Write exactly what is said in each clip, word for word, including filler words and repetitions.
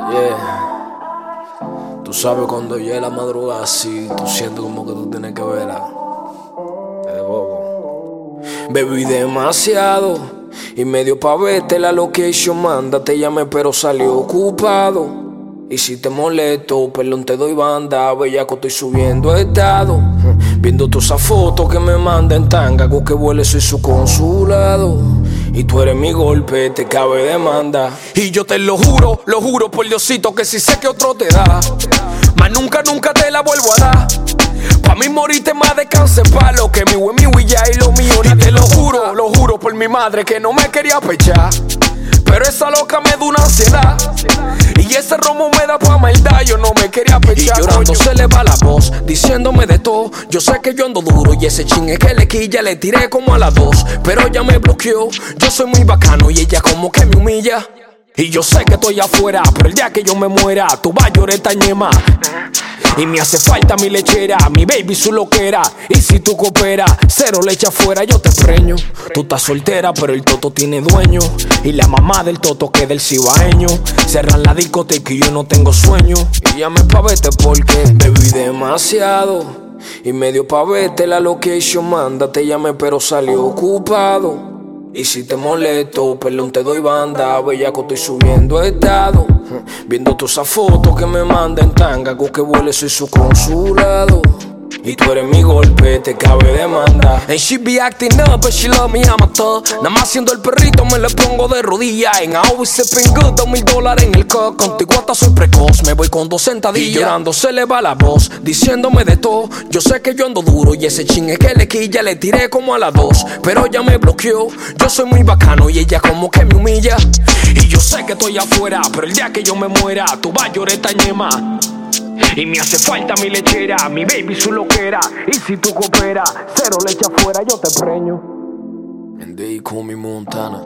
Yeah. Tú sabes cuando llega la madrugada así, tú sientes como que tú tienes que verla. De bobo. Bebí demasiado y medio pa' verte la location manda. Te llamé pero salió ocupado. Y si te molesto, perdón te doy banda. Bellaco estoy subiendo estado, viendo todas esas fotos que me mandan tanga. Hago que vuele, soy su consulado. Y tú eres mi golpe, te cabe demanda. Y yo te lo juro, lo juro por Diosito, que si sé que otro te da, más nunca, nunca te la vuelvo a dar. Pa' mí morirte más descanse palo, que mi güey, mi güey ya y lo mío. Y te lo juro, lo juro por mi madre, que no me quería pechar, pero esa loca me da una ansiedad. Y ese romo me da pa' maldad, yo no me quería pechar. Y llorando se le va la voz, diciéndome de todo. Yo sé que yo ando duro y ese chingue que le quilla le tiré como a las dos, pero ella me bloqueó. Yo soy muy bacano y ella como que me humilla. Y yo sé que estoy afuera, pero el día que yo me muera, tú vas a llorar esta ñema. Y me hace falta mi lechera, mi baby su loquera. Y si tú cooperas, cero leche afuera, yo te preño. Tú estás soltera, pero el toto tiene dueño. Y la mamá del toto que del cibaeño. Cerran la discoteca y yo no tengo sueño. Y llame pa' verte porque bebí demasiado y medio pa' verte la location manda. Te llamé pero salió ocupado. Y si te molesto, perdón te doy banda. Bellaco estoy subiendo estado, viendo todas esas fotos que me mandan tanga. Hago que vuele, soy su consulado. Y tú eres mi golpe, te cabe demanda. And she be acting up, but she love me, I'm a thug. Nada más siendo el perrito me le pongo de rodillas. And I always sipping good, dos mil dólares en el cup. Contigo hasta soy precoz, me voy con dos sentadillas. Y llorando se le va la voz, diciéndome de todo. Yo sé que yo ando duro y ese chingue que le quilla le tiré como a las dos, pero ella me bloqueó. Yo soy muy bacano y ella como que me humilla. Y yo sé que estoy afuera, pero el día que yo me muera, tú vas a llorar esta ñema. Y me hace falta mi lechera, mi baby su loquera. Y si tú cooperas, cero leche afuera, yo te preño. And they call me Montana.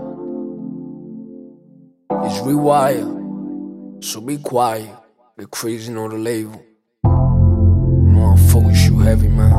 It's rewired, so be quiet. Get crazy on the label. Motherfuckers, you heavy, man.